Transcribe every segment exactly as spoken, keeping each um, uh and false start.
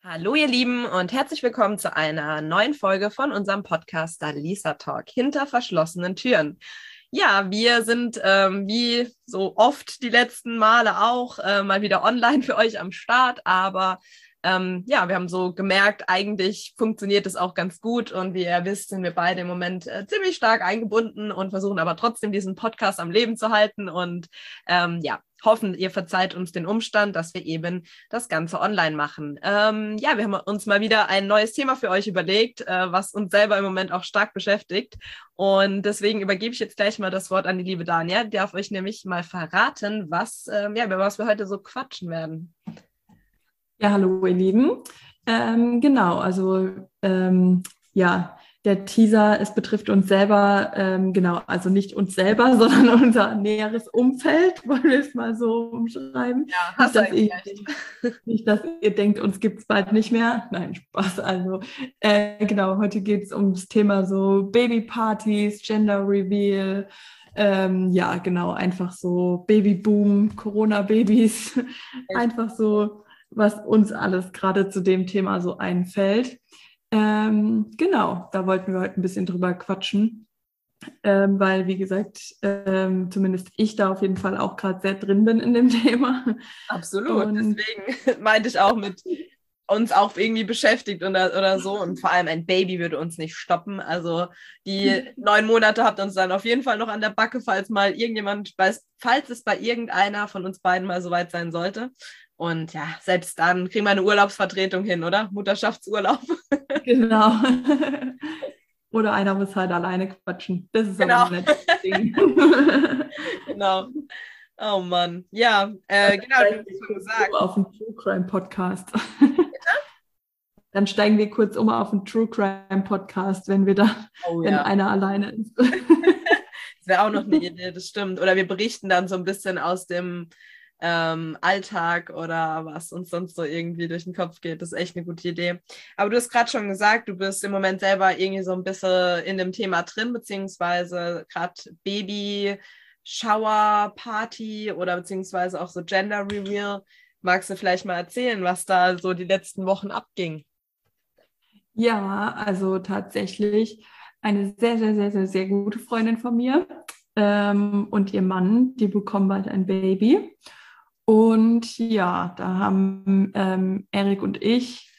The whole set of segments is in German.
Hallo ihr Lieben und herzlich willkommen zu einer neuen Folge von unserem Podcast Dalisa Talk hinter verschlossenen Türen. Ja, wir sind ähm, wie so oft die letzten Male auch äh, mal wieder online für euch am Start, aber ähm, ja, wir haben so gemerkt, eigentlich funktioniert es auch ganz gut und wie ihr wisst, sind wir beide im Moment äh, ziemlich stark eingebunden und versuchen aber trotzdem diesen Podcast am Leben zu halten und ähm, ja, hoffen, ihr verzeiht uns den Umstand, dass wir eben das Ganze online machen. Ähm, ja, wir haben uns mal wieder ein neues Thema für euch überlegt, äh, was uns selber im Moment auch stark beschäftigt. Und deswegen übergebe ich jetzt gleich mal das Wort an die liebe Dania. Die darf euch nämlich mal verraten, was, ähm, ja, über was wir heute so quatschen werden. Ja, hallo ihr Lieben. Ähm, genau, also ähm, ja, der Teaser, es betrifft uns selber, ähm, genau, also nicht uns selber, sondern unser näheres Umfeld, wollen wir es mal so umschreiben. Ja, Nicht, hast du dass ihr, eigentlich nicht, dass ihr denkt, uns gibt es bald nicht mehr. Nein, Spaß. Also äh, genau, heute geht es ums Thema so Babypartys, Gender Reveal, ähm, ja, genau, einfach so Babyboom, Corona-Babys, einfach so, was uns alles gerade zu dem Thema so einfällt. Ähm, genau, da wollten wir heute ein bisschen drüber quatschen, ähm, weil, wie gesagt, ähm, zumindest ich da auf jeden Fall auch gerade sehr drin bin in dem Thema. Absolut, Und deswegen meinte ich auch mit uns auch irgendwie beschäftigt oder, oder so und vor allem ein Baby würde uns nicht stoppen, also die neun Monate habt uns dann auf jeden Fall noch an der Backe, falls mal irgendjemand, weiß, falls es bei irgendeiner von uns beiden mal soweit sein sollte und ja, selbst dann kriegen wir eine Urlaubsvertretung hin, oder? Mutterschaftsurlaub. Genau. Oder einer muss halt alleine quatschen. Das ist Genau. aber nicht das Ding. Genau. Oh Mann. Ja, äh, genau, du hast schon gesagt. Auf den True Crime Podcast. Dann steigen wir kurz um auf den True Crime Podcast, wenn wir da, Oh, wenn ja. einer alleine ist. Das wäre auch noch eine Idee, das stimmt. Oder wir berichten dann so ein bisschen aus dem ähm, Alltag oder was uns sonst so irgendwie durch den Kopf geht. Das ist echt eine gute Idee. Aber du hast gerade schon gesagt, du bist im Moment selber irgendwie so ein bisschen in dem Thema drin, beziehungsweise gerade Baby, Shower, Party oder beziehungsweise auch so Gender Reveal. Magst du vielleicht mal erzählen, was da so die letzten Wochen abging? Ja, also tatsächlich eine sehr, sehr, sehr, sehr, sehr gute Freundin von mir ähm, und ihr Mann, die bekommen bald ein Baby. Und ja, da haben ähm, Erik und ich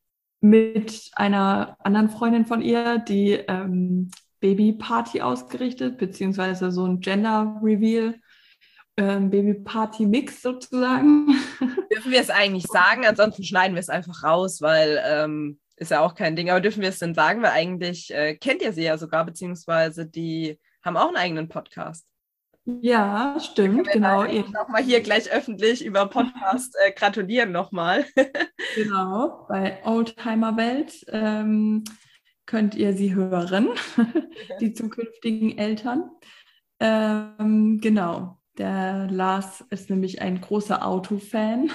mit einer anderen Freundin von ihr die ähm, Babyparty ausgerichtet, beziehungsweise so ein Gender Reveal, ähm, Babyparty-Mix sozusagen. Dürfen wir es eigentlich sagen? Ansonsten schneiden wir es einfach raus, weil ähm, ist ja auch kein Ding. Aber dürfen wir es denn sagen? Weil eigentlich äh, kennt ihr sie ja sogar, beziehungsweise die haben auch einen eigenen Podcast. Ja, stimmt, genau. Nochmal hier gleich öffentlich über Podcast äh, gratulieren nochmal. Genau, bei Oldtimer Welt ähm, könnt ihr sie hören, die zukünftigen Eltern. Ähm, genau, der Lars ist nämlich ein großer Autofan.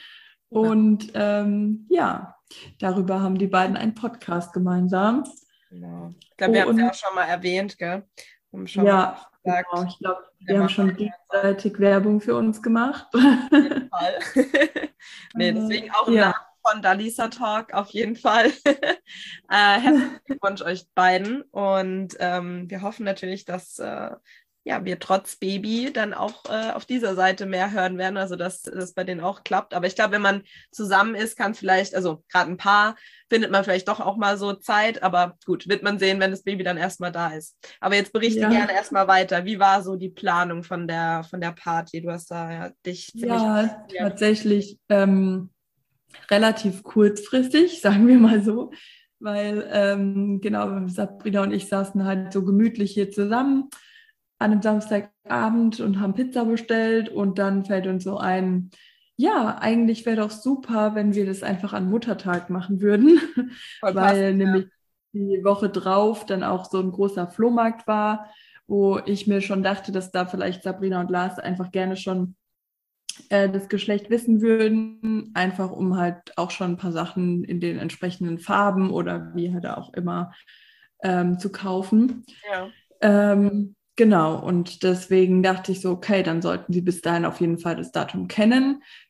Und ähm, ja, darüber haben die beiden einen Podcast gemeinsam. Genau. Ich glaube, wir haben es ja auch schon mal erwähnt, gell? Haben schon Ja, mal gesagt, genau. Ich glaube, wir haben schon gegenseitig Werbung für uns gemacht. Auf jeden Fall. Nee, deswegen auch im ja. Namen von Dalisa Talk auf jeden Fall. äh, herzlichen Glückwunsch euch beiden und ähm, wir hoffen natürlich, dass äh, ja, wir trotz Baby dann auch äh, auf dieser Seite mehr hören werden, also dass das bei denen auch klappt. Aber ich glaube, wenn man zusammen ist, kann es vielleicht, also gerade ein Paar, findet man vielleicht doch auch mal so Zeit, aber gut, wird man sehen, wenn das Baby dann erstmal da ist. Aber jetzt berichte ja. gerne erstmal weiter. Wie war so die Planung von der, von der Party? Du hast da ja dich ziemlich... Ja, tatsächlich ähm, relativ kurzfristig, sagen wir mal so, weil ähm, genau, Sabrina und ich saßen halt so gemütlich hier zusammen an einem Samstagabend und haben Pizza bestellt und dann fällt uns so ein, ja, eigentlich wäre doch super, wenn wir das einfach an Muttertag machen würden, Voll weil passend, nämlich ja. die Woche drauf dann auch so ein großer Flohmarkt war, wo ich mir schon dachte, dass da vielleicht Sabrina und Lars einfach gerne schon äh, das Geschlecht wissen würden, einfach um halt auch schon ein paar Sachen in den entsprechenden Farben oder wie halt auch immer ähm, zu kaufen. Ja. Ähm, Genau, und deswegen dachte ich so, okay, dann sollten Sie bis dahin auf jeden Fall das Datum kennen.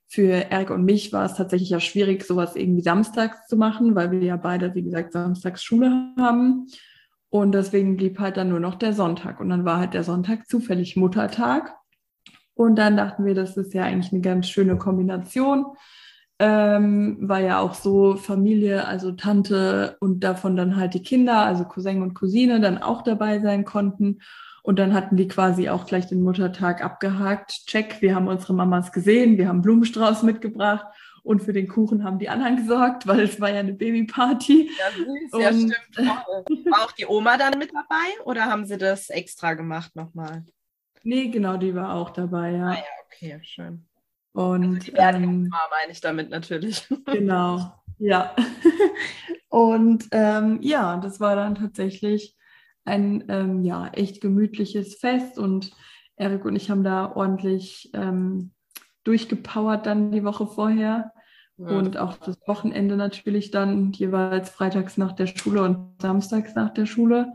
für Erik und mich war es tatsächlich ja schwierig, sowas irgendwie samstags zu machen, weil wir ja beide, wie gesagt, samstags Schule haben. Und deswegen blieb halt dann nur noch der Sonntag. Und dann war halt der Sonntag zufällig Muttertag. Und dann dachten wir, das ist ja eigentlich eine ganz schöne Kombination. Ähm, war ja auch so Familie, also Tante und davon dann halt die Kinder, also Cousin und Cousine, dann auch dabei sein konnten. Und dann hatten die quasi auch gleich den Muttertag abgehakt. Check, wir haben unsere Mamas gesehen, wir haben Blumenstrauß mitgebracht und für den Kuchen haben die anderen gesorgt, weil es war ja eine Babyparty. Ja, süß, und, ja, stimmt. War auch die Oma dann mit dabei oder haben sie das extra gemacht nochmal? Nee, genau, die war auch dabei, ja. Ah ja, okay, schön. Und Also die Oma ähm, meine ich damit natürlich. genau, ja. Und ähm, ja, das war dann tatsächlich ein ähm, ja, echt gemütliches Fest und Erik und ich haben da ordentlich ähm, durchgepowert dann die Woche vorher ja. Und auch das Wochenende natürlich dann jeweils freitags nach der Schule und samstags nach der Schule.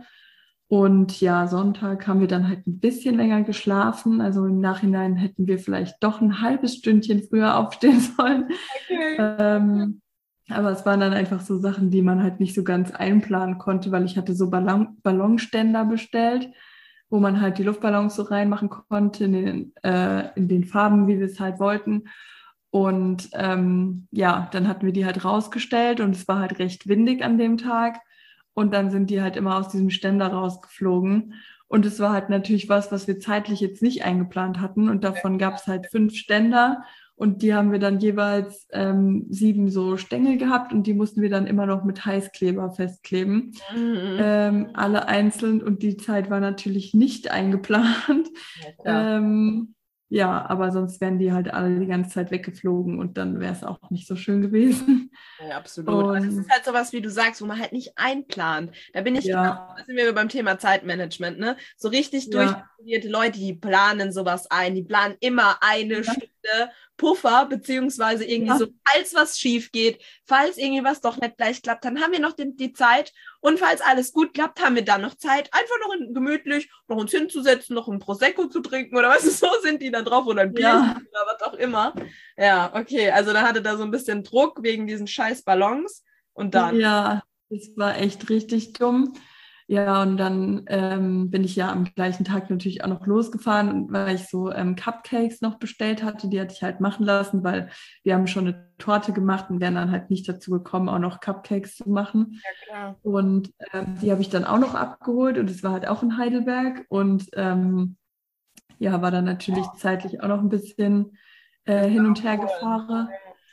Und ja, Sonntag haben wir dann halt ein bisschen länger geschlafen. Also im Nachhinein hätten wir vielleicht doch ein halbes Stündchen früher aufstehen sollen. Okay. Ähm, aber es waren dann einfach so Sachen, die man halt nicht so ganz einplanen konnte, weil ich hatte so Ballon Ballonständer bestellt, wo man halt die Luftballons so reinmachen konnte in den, äh, in den Farben, wie wir es halt wollten. Und ähm, ja, dann hatten wir die halt rausgestellt und es war halt recht windig an dem Tag. Und dann sind die halt immer aus diesem Ständer rausgeflogen. Und es war halt natürlich was, was wir zeitlich jetzt nicht eingeplant hatten. Und davon gab es halt fünf Ständer. Und die haben wir dann jeweils ähm, sieben so Stängel gehabt. Und die mussten wir dann immer noch mit Heißkleber festkleben. Mhm. Ähm, alle einzeln. Und die Zeit war natürlich nicht eingeplant. Ja, ähm, ja, aber sonst wären die halt alle die ganze Zeit weggeflogen. Und dann wäre es auch nicht so schön gewesen. Ja, absolut. Und das ist halt sowas, wie du sagst, wo man halt nicht einplant. Da bin ich ja. genau, da sind wir beim Thema Zeitmanagement, ne? So richtig ja. durchstudierte Leute, die planen sowas ein. Die planen immer eine ja. Stunde Puffer, beziehungsweise irgendwie ja. so, falls was schief geht, falls irgendwie was doch nicht gleich klappt, dann haben wir noch die, die Zeit. Und falls alles gut klappt, haben wir dann noch Zeit, einfach noch in, gemütlich noch uns hinzusetzen, noch ein Prosecco zu trinken oder was, so sind die dann drauf oder ein Bier ja. oder was auch immer. Ja, okay, also da hatte da so ein bisschen Druck wegen diesen scheiß Ballons und dann. Ja, das war echt richtig dumm. Ja, und dann ähm, bin ich ja am gleichen Tag natürlich auch noch losgefahren, weil ich so ähm, Cupcakes noch bestellt hatte. Die hatte ich halt machen lassen, weil wir haben schon eine Torte gemacht und wären dann halt nicht dazu gekommen, auch noch Cupcakes zu machen. Ja, klar. Und ähm, die habe ich dann auch noch abgeholt und es war halt auch in Heidelberg. Und ähm, ja, war dann natürlich oh. zeitlich auch noch ein bisschen äh, hin und her gefahren.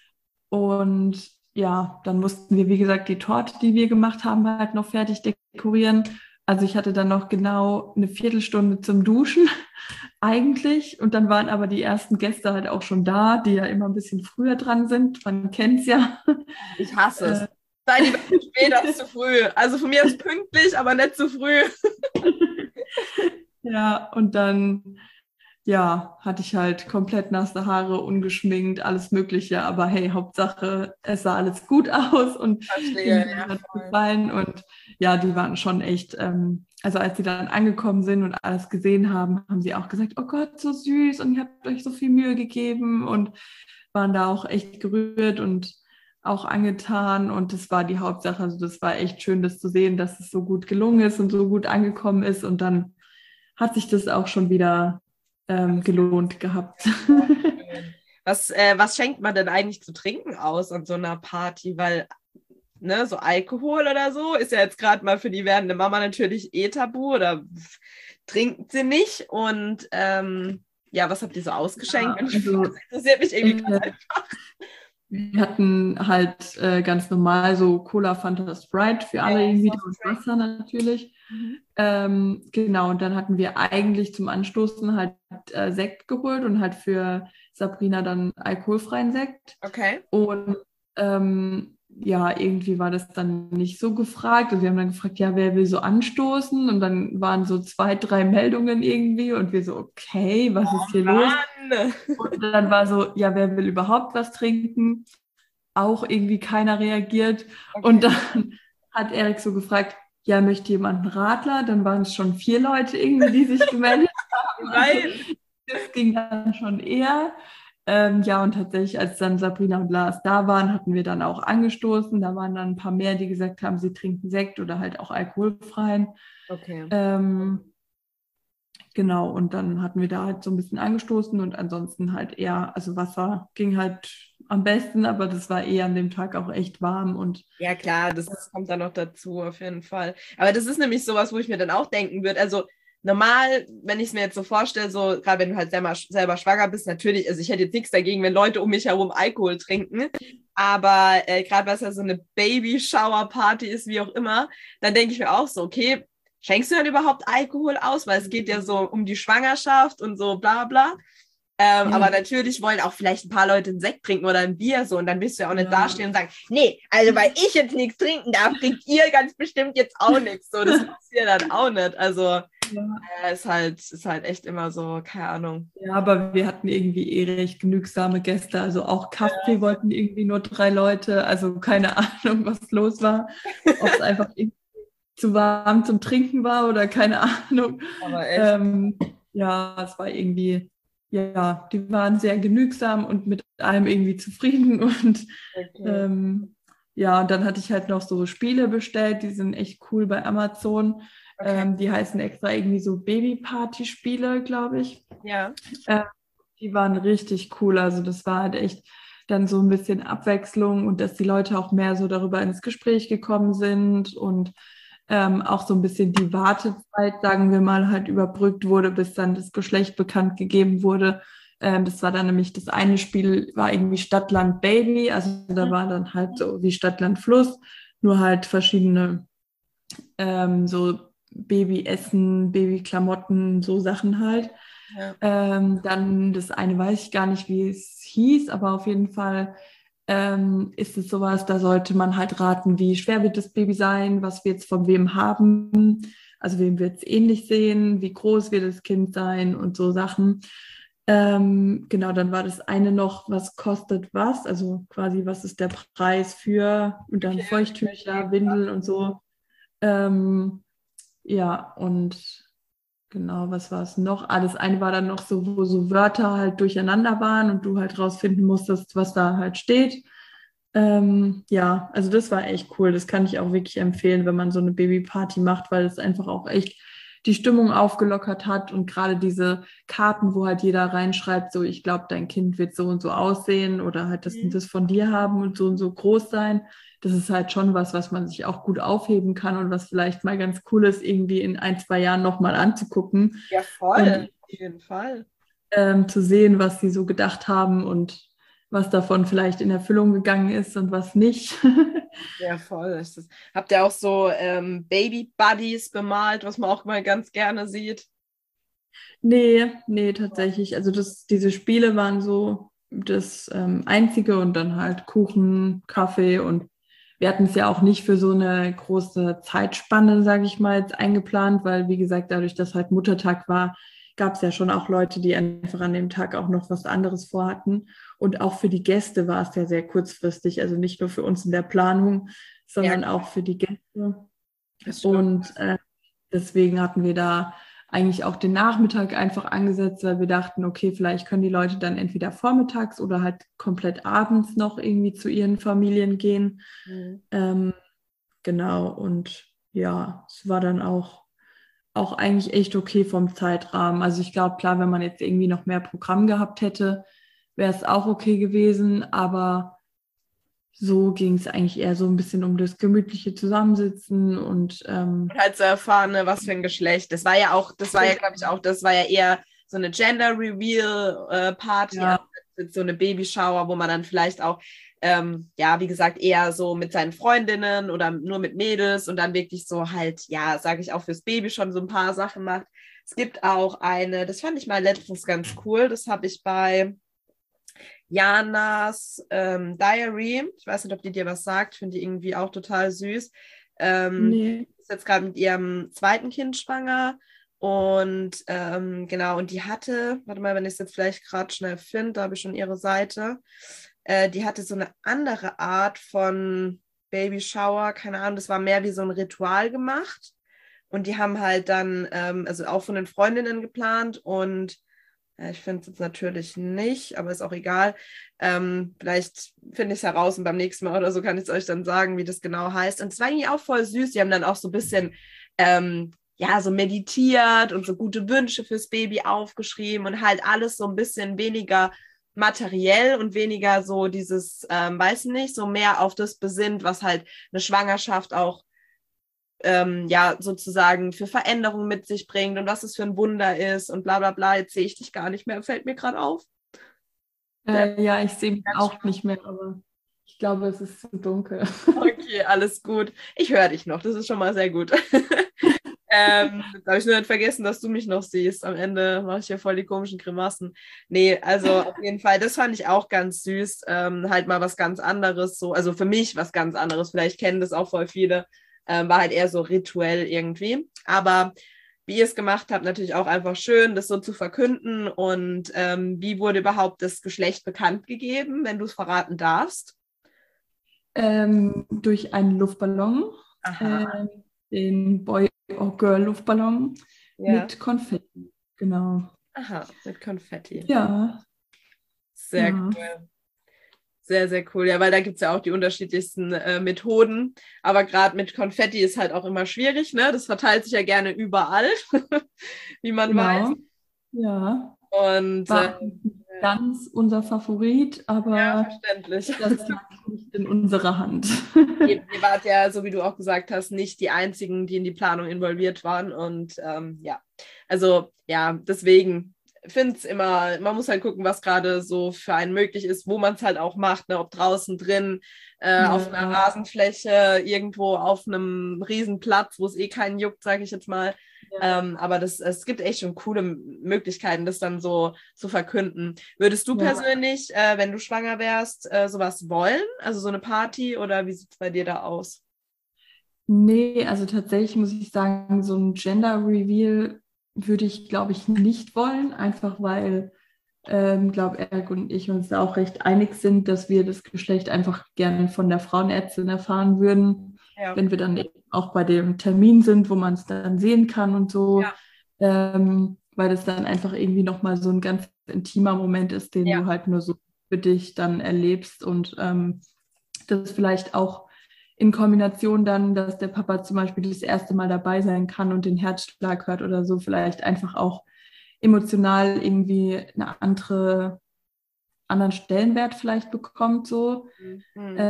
Und ja, dann mussten wir, wie gesagt, die Torte, die wir gemacht haben, halt noch fertig dekorieren. Also ich hatte dann noch genau eine Viertelstunde zum Duschen eigentlich. Und dann waren aber die ersten Gäste halt auch schon da, die ja immer ein bisschen früher dran sind. Man kennt es ja. Ich hasse es. Äh, Sei lieber zu spät als zu früh. Also von mir ist pünktlich, aber nicht zu früh. Ja, und dann... Ja, hatte ich halt komplett nasse Haare, ungeschminkt, alles Mögliche. Aber hey, Hauptsache, es sah alles gut aus und Verstehe, ja, hat gefallen. Und ja, die waren schon echt, ähm, also als sie dann angekommen sind und alles gesehen haben, haben sie auch gesagt, oh Gott, so süß und ihr habt euch so viel Mühe gegeben und waren da auch echt gerührt und auch angetan. Und das war die Hauptsache. Also das war echt schön, das zu sehen, dass es so gut gelungen ist und so gut angekommen ist. Und dann hat sich das auch schon wieder Ähm, gelohnt gehabt. Was, äh, was schenkt man denn eigentlich zu trinken aus an so einer Party? Weil, ne, so Alkohol oder so ist ja jetzt gerade mal für die werdende Mama natürlich eh tabu oder trinkt sie nicht. Und ähm, ja, was habt ihr so ausgeschenkt? Ja, also, das interessiert mich irgendwie äh, einfach. Wir hatten halt äh, ganz normal so Cola, Fanta, Sprite für alle, ja, irgendwie und Wasser natürlich. Mhm. Ähm, genau, und dann hatten wir eigentlich zum Anstoßen halt äh, Sekt geholt und halt für Sabrina dann alkoholfreien Sekt. Okay. Und ähm, ja, irgendwie war das dann nicht so gefragt. Und wir haben dann gefragt, ja, wer will so anstoßen? Und dann waren so zwei, drei Meldungen irgendwie und wir so, okay, was oh, ist hier Mann. los? Und dann war so, ja, wer will überhaupt was trinken? Auch irgendwie keiner reagiert. Okay. Und dann hat Erik so gefragt, ja, möchte jemand einen Radler? Dann waren es schon vier Leute irgendwie, die sich gemeldet haben. Nein. Das ging dann schon eher. Ähm, ja, und tatsächlich, als dann Sabrina und Lars da waren, hatten wir dann auch angestoßen. Da waren dann ein paar mehr, die gesagt haben, sie trinken Sekt oder halt auch alkoholfreien. Okay. Ähm, genau, und dann hatten wir da halt so ein bisschen angestoßen und ansonsten halt eher, also Wasser ging halt am besten, aber das war eh an dem Tag auch echt warm und Ja, klar, das, das kommt dann noch dazu, auf jeden Fall. Aber das ist nämlich sowas, wo ich mir dann auch denken würde. Also normal, wenn ich es mir jetzt so vorstelle, so gerade wenn du halt selber, selber schwanger bist, natürlich, also ich hätte jetzt nichts dagegen, wenn Leute um mich herum Alkohol trinken. Aber äh, gerade was ja so eine Baby-Shower-Party ist, wie auch immer, dann denke ich mir auch so, okay, schenkst du dann überhaupt Alkohol aus? Weil es geht ja so um die Schwangerschaft und so bla bla. Ähm, ja, aber natürlich wollen auch vielleicht ein paar Leute einen Sekt trinken oder ein Bier so und dann wirst du ja auch nicht ja. dastehen und sagen, nee, also weil ich jetzt nichts trinken darf, trinkt ihr ganz bestimmt jetzt auch nichts. So, das passiert dann auch nicht. Also Ja. äh, ist halt, ist halt echt immer so, keine Ahnung. Ja, aber wir hatten irgendwie eh recht genügsame Gäste. Also auch Kaffee wollten irgendwie nur drei Leute. Also keine Ahnung, was los war. Ob es einfach irgendwie zu warm zum Trinken war oder keine Ahnung. Aber echt. Ähm, ja, es war irgendwie, ja, die waren sehr genügsam und mit allem irgendwie zufrieden. Und Okay. ähm, ja, und dann hatte ich halt noch so Spiele bestellt, die sind echt cool bei Amazon. Okay. Ähm, die heißen extra irgendwie so Baby-Party-Spiele, glaube ich. Ja. Äh, die waren richtig cool. Also das war halt echt dann so ein bisschen Abwechslung und dass die Leute auch mehr so darüber ins Gespräch gekommen sind und ähm, auch so ein bisschen die Wartezeit, sagen wir mal, halt überbrückt wurde, bis dann das Geschlecht bekannt gegeben wurde. Ähm, das war dann nämlich das eine Spiel, war irgendwie Stadt, Land, Baby. Also da war dann halt so wie Stadt, Land, Fluss, nur halt verschiedene ähm, so Babyessen, Babyklamotten, so Sachen halt. Ja. Ähm, dann das eine weiß ich gar nicht, wie es hieß, aber auf jeden Fall ähm, ist es sowas, da sollte man halt raten, wie schwer wird das Baby sein, was wir jetzt von wem haben, also wem wird es ähnlich sehen, wie groß wird das Kind sein und so Sachen. Ähm, genau, dann war das eine noch, was kostet was, also quasi, was ist der Preis für und dann Okay. Feuchttücher, Windeln und so. Ähm, ja, und genau, was war es noch? Ah, das eine war dann noch so, wo so Wörter halt durcheinander waren und du halt rausfinden musstest, was da halt steht. Ähm, ja, also das war echt cool. Das kann ich auch wirklich empfehlen, wenn man so eine Babyparty macht, weil es einfach auch echt die Stimmung aufgelockert hat und gerade diese Karten, wo halt jeder reinschreibt, so ich glaube, dein Kind wird so und so aussehen oder halt das und Mhm. das von dir haben und so und so groß sein. Das ist halt schon was, was man sich auch gut aufheben kann und was vielleicht mal ganz cool ist, irgendwie in ein, zwei Jahren nochmal anzugucken Ja, voll. und Auf jeden Fall. ähm, zu sehen, was sie so gedacht haben und was davon vielleicht in Erfüllung gegangen ist und was nicht. Ja, voll. Ist das. Habt ihr auch so ähm, Baby-Buddies bemalt, was man auch mal ganz gerne sieht? Nee, nee, tatsächlich. Also das, diese Spiele waren so das ähm, Einzige und dann halt Kuchen, Kaffee und wir hatten es ja auch nicht für so eine große Zeitspanne, sage ich mal, jetzt eingeplant, weil wie gesagt, dadurch, dass halt Muttertag war, gab es ja schon auch Leute, die einfach an dem Tag auch noch was anderes vorhatten. Und auch für die Gäste war es ja sehr kurzfristig, also nicht nur für uns in der Planung, sondern Ja, auch für die Gäste. das stimmt. Und äh, deswegen hatten wir da eigentlich auch den Nachmittag einfach angesetzt, weil wir dachten, okay, vielleicht können die Leute dann entweder vormittags oder halt komplett abends noch irgendwie zu ihren Familien gehen. Mhm. Ähm, genau, und ja, es war dann auch, auch eigentlich echt okay vom Zeitrahmen. Also ich glaube, klar, wenn man jetzt irgendwie noch mehr Programm gehabt hätte, wäre es auch okay gewesen, aber so ging es eigentlich eher so ein bisschen um das gemütliche Zusammensitzen und ähm, Und halt zu erfahren, ne, was für ein Geschlecht. Das war ja auch, das war ja, glaube ich, auch, das war ja eher so eine Gender Reveal äh, Party, ja, also so eine Babyshower, wo man dann vielleicht auch, ähm, ja, wie gesagt, eher so mit seinen Freundinnen oder nur mit Mädels und dann wirklich so halt, ja, sage ich auch fürs Baby schon so ein paar Sachen macht. Es gibt auch eine, das fand ich mal letztens ganz cool, das habe ich bei Janas ähm, Diary. Ich weiß nicht, ob die dir was sagt. Ich finde die irgendwie auch total süß. Ähm, nee, ist jetzt gerade mit ihrem zweiten Kind schwanger. Und ähm, genau, und die hatte, warte mal, wenn ich es jetzt vielleicht gerade schnell finde, da habe ich schon ihre Seite. Äh, die hatte so eine andere Art von Baby Shower, keine Ahnung, das war mehr wie so ein Ritual gemacht. Und die haben halt dann, ähm, also auch von den Freundinnen geplant und Ja, ich finde es jetzt natürlich nicht, aber ist auch egal. Ähm, vielleicht finde ich es heraus und beim nächsten Mal oder so kann ich es euch dann sagen, wie das genau heißt. Und es war eigentlich auch voll süß. Die haben dann auch so ein bisschen, ähm, ja, so meditiert und so gute Wünsche fürs Baby aufgeschrieben und halt alles so ein bisschen weniger materiell und weniger so dieses, ähm, weiß nicht, so mehr auf das besinnt, was halt eine Schwangerschaft auch ähm, ja, sozusagen für Veränderungen mit sich bringt und was es für ein Wunder ist und bla bla bla. Jetzt sehe ich dich gar nicht mehr, fällt mir gerade auf. Äh, ja, ich sehe mich auch nicht mehr, aber ich glaube, es ist zu dunkel. Okay, alles gut. Ich höre dich noch, das ist schon mal sehr gut. ähm, da habe ich nur nicht vergessen, dass du mich noch siehst. Am Ende mache ich hier voll die komischen Grimassen. Nee, also auf jeden Fall, das fand ich auch ganz süß. Ähm, halt mal was ganz anderes, so, also für mich was ganz anderes. Vielleicht kennen das auch voll viele. Ähm, war halt eher so rituell irgendwie. Aber wie ihr es gemacht habt, natürlich auch einfach schön, das so zu verkünden. Und ähm, wie wurde überhaupt das Geschlecht bekannt gegeben, wenn du es verraten darfst? Ähm, durch einen Luftballon, Aha. äh, den Boy-or-Girl-Luftballon Ja. mit Konfetti. Genau. Aha, mit Konfetti. Ja, Sehr ja. cool. Sehr, sehr cool. Ja, weil da gibt es ja auch die unterschiedlichsten äh, Methoden. Aber gerade mit Konfetti ist halt auch immer schwierig, ne? Das verteilt sich ja gerne überall, wie man weiß. Genau. Ja. Und äh, War nicht ganz unser Favorit, ja, aber verständlich. das lag nicht in unserer Hand. Ihr, ihr wart ja, so wie du auch gesagt hast, nicht die einzigen, die in die Planung involviert waren. Und ähm, ja, also ja, deswegen finde es immer, man muss halt gucken, was gerade so für einen möglich ist, wo man es halt auch macht, ne? Ob draußen, drin, äh, Ja. auf einer Rasenfläche, irgendwo auf einem Riesenplatz, wo es eh keinen juckt, sage ich jetzt mal. Ja. Ähm, aber das, es gibt echt schon coole Möglichkeiten, das dann so zu verkünden. Würdest du Ja. persönlich, äh, wenn du schwanger wärst, äh, sowas wollen? Also so eine Party oder wie sieht es bei dir da aus? Nee, also tatsächlich muss ich sagen, so ein Gender Reveal würde ich, glaube ich, nicht wollen, einfach weil, ähm, glaube Eric und ich uns da auch recht einig sind, dass wir das Geschlecht einfach gerne von der Frauenärztin erfahren würden, Ja. wenn wir dann eben auch bei dem Termin sind, wo man es dann sehen kann und so, Ja. ähm, weil das dann einfach irgendwie nochmal so ein ganz intimer Moment ist, den Ja. du halt nur so für dich dann erlebst und ähm, das vielleicht auch in Kombination dann, dass der Papa zum Beispiel das erste Mal dabei sein kann und den Herzschlag hört oder so, vielleicht einfach auch emotional irgendwie eine andere, anderen Stellenwert vielleicht bekommt so. Mhm.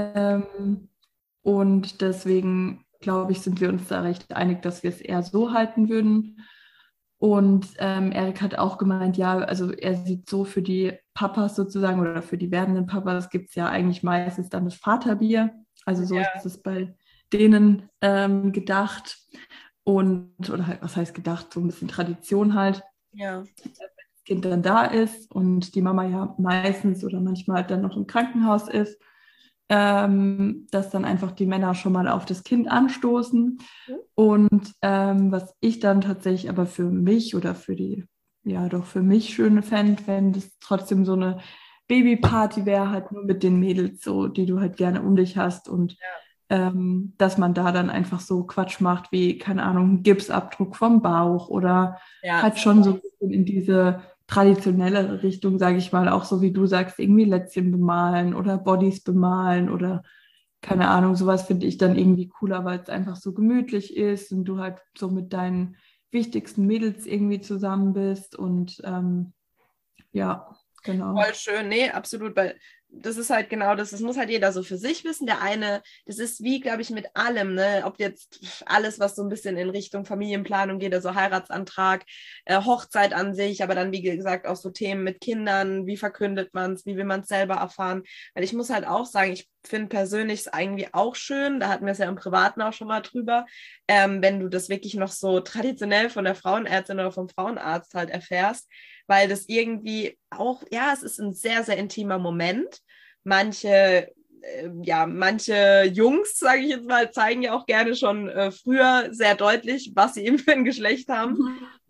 Ähm, und deswegen, glaube ich, sind wir uns da recht einig, dass wir es eher so halten würden. Und ähm, Erik hat auch gemeint, ja, also er sieht so für die Papas sozusagen oder für die werdenden Papas gibt es ja eigentlich meistens dann das Vaterbier. Also so Ja. ist es bei denen ähm, gedacht. Und, oder halt, was heißt gedacht, so ein bisschen Tradition halt. Ja. Wenn das Kind dann da ist und die Mama ja meistens oder manchmal dann noch im Krankenhaus ist, ähm, dass dann einfach die Männer schon mal auf das Kind anstoßen. Mhm. Und ähm, was ich dann tatsächlich aber für mich oder für die, ja doch für mich schöne fände, wenn das trotzdem so eine Babyparty wäre, halt nur mit den Mädels, so, die du halt gerne um dich hast und Ja. ähm, dass man da dann einfach so Quatsch macht, wie, keine Ahnung, Gipsabdruck vom Bauch oder Ja. halt schon so ein bisschen in diese traditionelle Richtung, sage ich mal, auch so wie du sagst, irgendwie Lätzchen bemalen oder Bodies bemalen oder keine Ahnung, sowas finde ich dann irgendwie cooler, weil es einfach so gemütlich ist und du halt so mit deinen wichtigsten Mädels irgendwie zusammen bist und ähm, ja, genau. Voll schön, nee, absolut, weil das ist halt genau das, das muss halt jeder so für sich wissen. Der eine, das ist wie, glaube ich, mit allem, ne, ob jetzt alles, was so ein bisschen in Richtung Familienplanung geht, also Heiratsantrag, äh, Hochzeit an sich, aber dann, wie gesagt, auch so Themen mit Kindern, wie verkündet man es, wie will man es selber erfahren, weil ich muss halt auch sagen, ich finde persönlich es irgendwie auch schön, da hatten wir es ja im Privaten auch schon mal drüber, ähm, wenn du das wirklich noch so traditionell von der Frauenärztin oder vom Frauenarzt halt erfährst, weil das irgendwie auch, ja, es ist ein sehr, sehr intimer Moment. Manche, äh, ja, manche Jungs, sage ich jetzt mal, zeigen ja auch gerne schon äh, früher sehr deutlich, was sie eben für ein Geschlecht haben.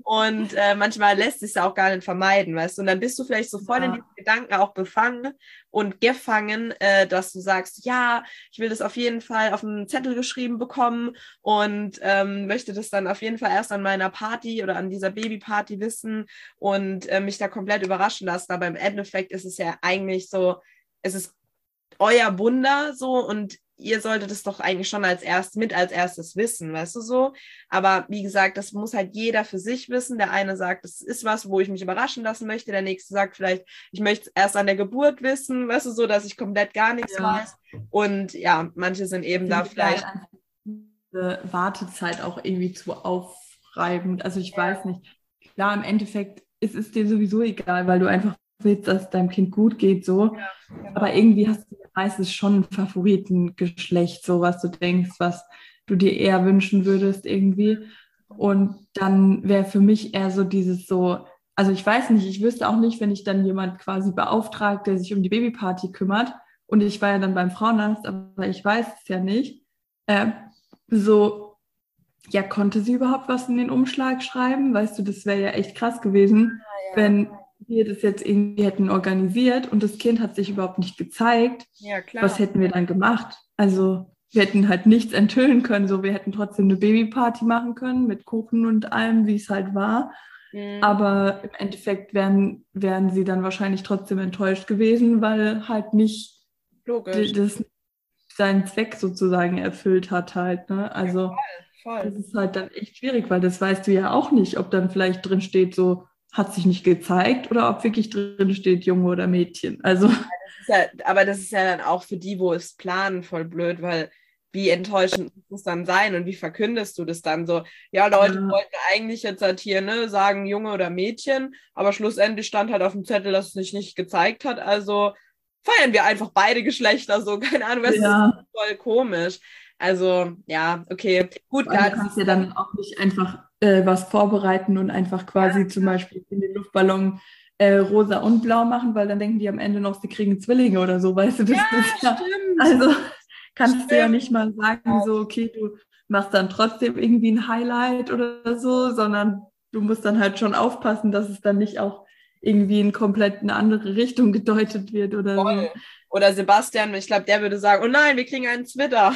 Und äh, manchmal lässt es sich ja auch gar nicht vermeiden, weißt du. Und dann bist du vielleicht so voll ja. in diesen Gedanken auch befangen und gefangen, äh, dass du sagst, ja, ich will das auf jeden Fall auf einen Zettel geschrieben bekommen und ähm, möchte das dann auf jeden Fall erst an meiner Party oder an dieser Babyparty wissen und äh, mich da komplett überraschen lassen. Aber im Endeffekt ist es ja eigentlich so, es ist euer Wunder so und ihr solltet es doch eigentlich schon als erst mit als erstes wissen, weißt du so. Aber wie gesagt, das muss halt jeder für sich wissen. Der eine sagt, das ist was, wo ich mich überraschen lassen möchte. Der nächste sagt vielleicht, ich möchte es erst an der Geburt wissen, weißt du so, dass ich komplett gar nichts ja. weiß. Und ja, manche sind eben da vielleicht... Diese Wartezeit auch irgendwie zu aufreibend. Also ich ja. weiß nicht. Klar, im Endeffekt ist es dir sowieso egal, weil du einfach willst, dass es deinem Kind gut geht, so. Ja, genau. Aber irgendwie hast du meistens schon ein Favoritengeschlecht, so was du denkst, was du dir eher wünschen würdest irgendwie. Und dann wäre für mich eher so dieses so, also ich weiß nicht, ich wüsste auch nicht, wenn ich dann jemand quasi beauftragt, der sich um die Babyparty kümmert und ich war ja dann beim Frauenarzt, aber ich weiß es ja nicht, äh, so, ja, konnte sie überhaupt was in den Umschlag schreiben? Weißt du, das wäre ja echt krass gewesen, ja, ja. wenn wir das jetzt irgendwie hätten organisiert und das Kind hat sich überhaupt nicht gezeigt, ja, klar. Was hätten wir dann gemacht? Also wir hätten halt nichts enthüllen können, so wir hätten trotzdem eine Babyparty machen können mit Kuchen und allem, wie es halt war. Mhm. Aber im Endeffekt wären, wären sie dann wahrscheinlich trotzdem enttäuscht gewesen, weil halt nicht Logisch. das seinen Zweck sozusagen erfüllt hat halt. Ne? Also ja, voll, voll. Das ist halt dann echt schwierig, weil das weißt du ja auch nicht, ob dann vielleicht drin steht so, hat sich nicht gezeigt oder ob wirklich drin steht Junge oder Mädchen. Also. Ja, das ist ja, aber das ist ja dann auch für die, wo es planen, voll blöd, weil wie enttäuschend muss es dann sein und wie verkündest du das dann so? Ja, Leute ja. wollten eigentlich jetzt halt hier ne, sagen Junge oder Mädchen, aber schlussendlich stand halt auf dem Zettel, dass es sich nicht gezeigt hat, also feiern wir einfach beide Geschlechter so, keine Ahnung, das ja. ist voll komisch. Also, ja, okay, gut. Klar, du kannst ja dann auch nicht einfach äh, was vorbereiten und einfach quasi ja. zum Beispiel in den Luftballon äh, rosa und blau machen, weil dann denken die am Ende noch, sie kriegen Zwillinge oder so, weißt du? Das ja, ist ja, stimmt. Also kannst stimmt. du ja nicht mal sagen, ja. so, okay, du machst dann trotzdem irgendwie ein Highlight oder so, sondern du musst dann halt schon aufpassen, dass es dann nicht auch irgendwie in komplett eine andere Richtung gedeutet wird oder Voll. so. Oder Sebastian, ich glaube, der würde sagen, oh nein, wir kriegen einen Twitter.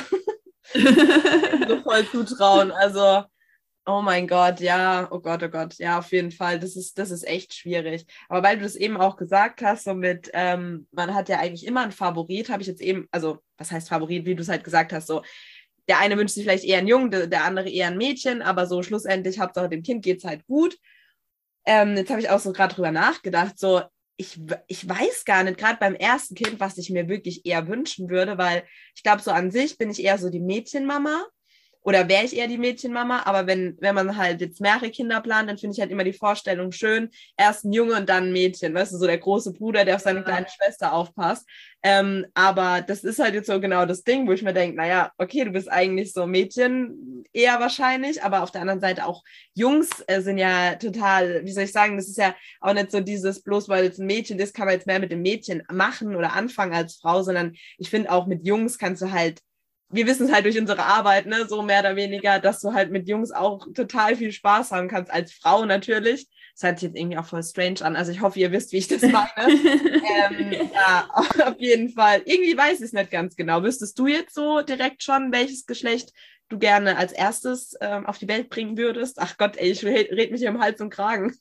so voll zutrauen. Also, oh mein Gott, ja, oh Gott, oh Gott, ja, auf jeden Fall. Das ist, das ist echt schwierig. Aber weil du das eben auch gesagt hast, so mit, ähm, man hat ja eigentlich immer einen Favorit, habe ich jetzt eben, also, was heißt Favorit, wie du es halt gesagt hast, so, der eine wünscht sich vielleicht eher einen Jungen, der, der andere eher ein Mädchen, aber so schlussendlich, Hauptsache dem Kind geht es halt gut. Ähm, jetzt habe ich auch so gerade drüber nachgedacht, so, Ich, ich weiß gar nicht, gerade beim ersten Kind, was ich mir wirklich eher wünschen würde, weil ich glaube, so an sich bin ich eher so die Mädchenmama oder wäre ich eher die Mädchenmama, aber wenn, wenn man halt jetzt mehrere Kinder plant, dann finde ich halt immer die Vorstellung schön, erst ein Junge und dann ein Mädchen, weißt du, so der große Bruder, der auf seine kleine Schwester aufpasst. Ähm, aber das ist halt jetzt so genau das Ding, wo ich mir denke, naja, okay, du bist eigentlich so Mädchen eher wahrscheinlich, aber auf der anderen Seite auch Jungs äh, sind ja total, wie soll ich sagen, das ist ja auch nicht so dieses, bloß weil es ein Mädchen ist, kann man jetzt mehr mit dem Mädchen machen oder anfangen als Frau, sondern ich finde auch mit Jungs kannst du halt, wir wissen es halt durch unsere Arbeit, ne, so mehr oder weniger, dass du halt mit Jungs auch total viel Spaß haben kannst, als Frau natürlich. Das hört sich jetzt irgendwie auch voll strange an, also ich hoffe, ihr wisst, wie ich das meine. ähm, ja, auf jeden Fall. Irgendwie weiß ich es nicht ganz genau. Wüsstest du jetzt so direkt schon, welches Geschlecht du gerne als erstes ähm, auf die Welt bringen würdest? Ach Gott, ey, ich red mich hier um Hals und Kragen.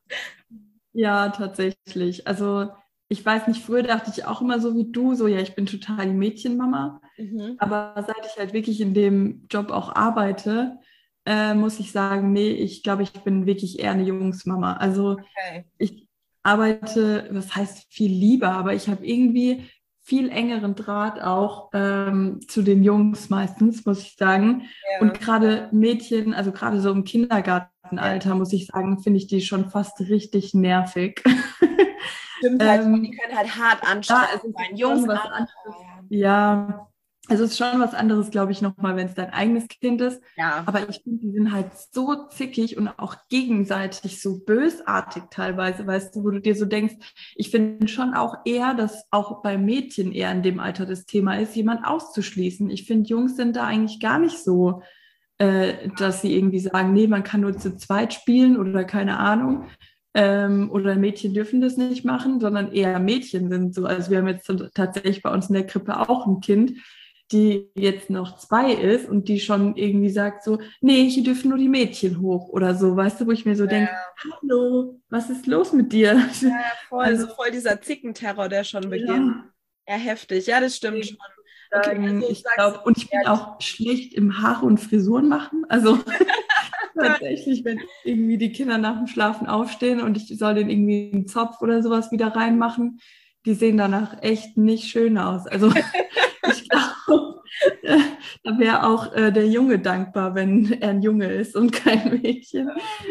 Ja, tatsächlich. Also ich weiß nicht, früher dachte ich auch immer so wie du, so ja, ich bin total die Mädchenmama. Mhm. Aber seit ich halt wirklich in dem Job auch arbeite, äh, muss ich sagen, nee, ich glaube, ich bin wirklich eher eine Jungsmama. Also okay. Ich arbeite, was heißt viel lieber, aber ich habe irgendwie viel engeren Draht auch ähm, zu den Jungs meistens, muss ich sagen. Ja. Und gerade Mädchen, also gerade so im Kindergartenalter, ja. muss ich sagen, finde ich die schon fast richtig nervig. Stimmt halt, ähm, die können halt hart anstrengend ja, sein. Jungs was anderes. Ja, also es ist schon was anderes, glaube ich, nochmal, wenn es dein eigenes Kind ist. Ja. Aber ich finde, die sind halt so zickig und auch gegenseitig so bösartig teilweise, weißt du, wo du dir so denkst, ich finde schon auch eher, dass auch bei Mädchen eher in dem Alter das Thema ist, jemand auszuschließen. Ich finde, Jungs sind da eigentlich gar nicht so äh, dass sie irgendwie sagen, nee, man kann nur zu zweit spielen oder keine Ahnung. Ähm, oder Mädchen dürfen das nicht machen, sondern eher Mädchen sind so. Also wir haben jetzt tatsächlich bei uns in der Krippe auch ein Kind, die jetzt noch zwei ist und die schon irgendwie sagt so, nee, hier dürfen nur die Mädchen hoch oder so, weißt du, wo ich mir so denke, Ja, hallo, was ist los mit dir? ja, voll, so Also, voll dieser Zickenterror, der schon beginnt. ja, Ja, heftig. Ja, das stimmt schon. deswegen Okay, sagen, also ich sagst glaube, und ich du, bin auch schlecht im Haare und Frisuren machen. Also tatsächlich, wenn irgendwie die Kinder nach dem Schlafen aufstehen und ich soll denen irgendwie einen Zopf oder sowas wieder reinmachen, die sehen danach echt nicht schön aus. Also ich glaube, äh, da wäre auch äh, der Junge dankbar, wenn er ein Junge ist und kein Mädchen.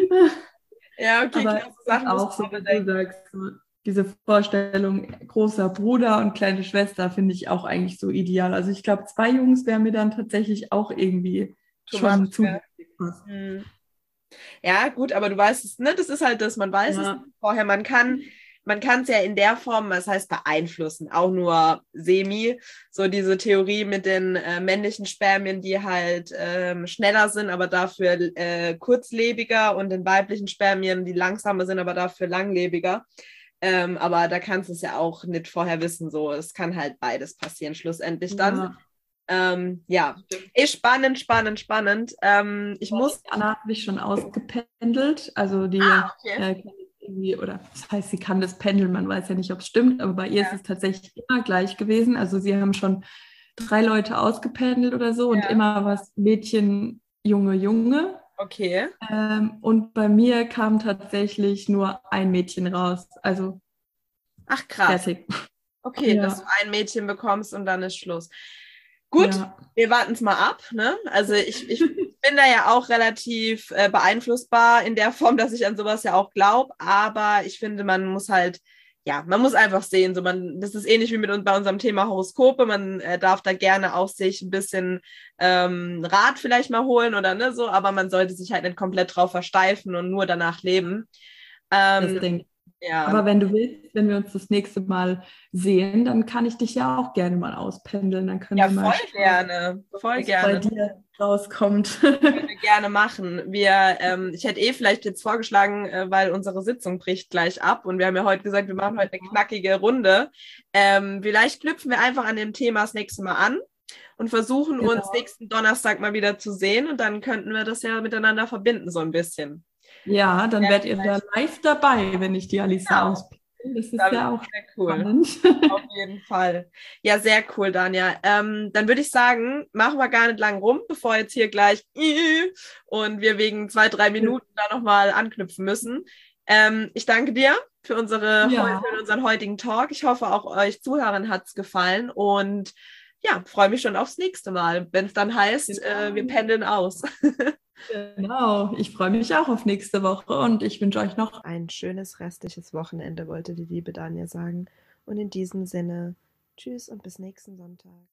ja, okay, Aber klar, so Sachen muss auch, man so auch wie du bedenken. sagst, so diese Vorstellung, großer Bruder und kleine Schwester finde ich auch eigentlich so ideal. Also ich glaube, zwei Jungs wären mir dann tatsächlich auch irgendwie Too much, schon zu gell? heftig fast. Hm. Ja, gut, aber du weißt es, ne? Das ist halt das, man weiß es Ja, nicht vorher. Man kann, man kann es ja in der Form, das heißt beeinflussen, auch nur semi. So diese Theorie mit den äh, männlichen Spermien, die halt ähm, schneller sind, aber dafür äh, kurzlebiger und den weiblichen Spermien, die langsamer sind, aber dafür langlebiger. Ähm, aber da kannst du es ja auch nicht vorher wissen. So, es kann halt beides passieren, schlussendlich dann. ja. Ähm, ja, ist spannend, spannend, spannend. Ähm, ich muss. Anna hat sich schon ausgependelt. Also die Ah, äh, okay. kann jetzt irgendwie, oder das heißt, sie kann das pendeln, man weiß ja nicht, ob es stimmt, aber bei ihr ist Ja, es tatsächlich immer gleich gewesen. Also sie haben schon drei Leute ausgependelt oder so und ja, immer was Mädchen, Junge, Junge. okay. Ähm, und bei mir kam tatsächlich nur ein Mädchen raus. Also Ach, krass. fertig. Okay, dass du Ja, ein Mädchen bekommst und dann ist Schluss. Gut, ja. wir warten es mal ab, ne? Also ich, ich bin da ja auch relativ äh, beeinflussbar in der Form, dass ich an sowas ja auch glaube, aber ich finde, man muss halt, ja, man muss einfach sehen, so man, das ist ähnlich wie mit uns bei unserem Thema Horoskope, man äh, darf da gerne auch sich ein bisschen ähm, Rat vielleicht mal holen oder ne, so, aber man sollte sich halt nicht komplett drauf versteifen und nur danach leben. Das Ähm, denke ich. ja, Aber wenn du willst, wenn wir uns das nächste Mal sehen, dann kann ich dich ja auch gerne mal auspendeln. Dann können ja, wir mal voll schauen, gerne, voll was bei gerne. dir rauskommt. Können wir gerne machen. Wir, ähm, ich hätte eh vielleicht jetzt vorgeschlagen, äh, weil unsere Sitzung bricht gleich ab und wir haben ja heute gesagt, wir machen heute eine knackige Runde. Ähm, vielleicht knüpfen wir einfach an dem Thema das nächste Mal an und versuchen uns Genau. nächsten Donnerstag mal wieder zu sehen und dann könnten wir das ja miteinander verbinden so ein bisschen. Ja, dann Ja, werdet ihr da live dabei, wenn ich die Alisa genau. auspicke. Das ist Das ja ist auch sehr cool. spannend. Auf jeden Fall. Ja, sehr cool, Danja. Ähm, dann würde ich sagen, machen wir gar nicht lang rum, bevor jetzt hier gleich und wir wegen zwei, drei Minuten da nochmal anknüpfen müssen. Ähm, ich danke dir für, unsere, Ja, für unseren heutigen Talk. Ich hoffe, auch euch Zuhörern hat es gefallen und ja, freue mich schon aufs nächste Mal, wenn es dann heißt, äh, wir pendeln aus. genau. Ich freue mich auch auf nächste Woche und ich wünsche euch noch Ein schönes restliches Wochenende, wollte die liebe Danja sagen. Und in diesem Sinne, tschüss und bis nächsten Sonntag.